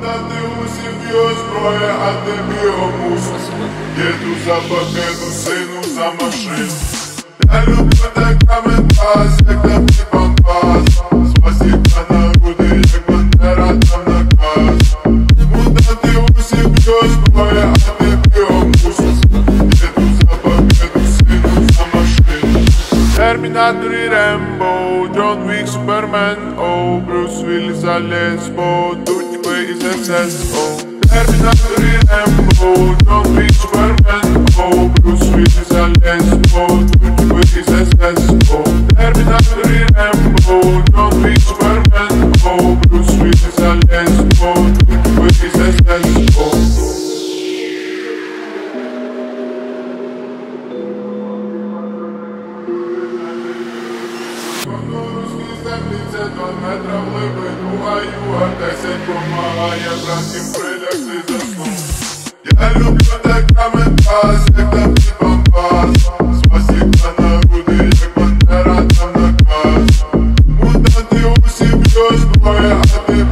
Мутанти усі б'ють зброя, а ти біомус. Діду за пакету, сину за машину. Я люблю така метас, як тобі пампас. Спасіба на груди, як бандера там наказ. Мутанти усі б'ють зброя, а ти біомус. Діду за пакету, сину за машину. Термінатор і Рембо, Джон Вік, Супермен, оу, Брюс Вілліс, Алесбо, Дудько із ССО. Термінатор і Рембо, Джон Вік, Супермен, оу, Брюс Вілліс, Алесбо, Дудько із ССО. Термінатор і Рембо, Джон Вік, Супермен, оу, Брюс Вілліс, Алесбо, Дудько із ССО. Це 2 метра в глибину, а ЮА-10 помагає братським прилягти за сном. Я люблю така метас, як тобі пампас. Спасіба на груди, як бандера там наказ. Мутанти усі б'ють зброя, а ти